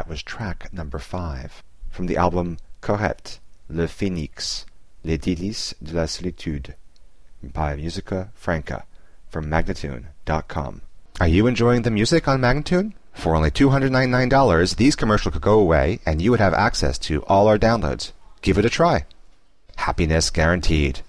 That was track number 5 from the album Correct, Le Phénix, Les Délices de la Solitude by Musica Franca from Magnatune.com. Are you enjoying the music on Magnatune? For only $299, these commercials could go away and you would have access to all our downloads. Give it a try. Happiness guaranteed.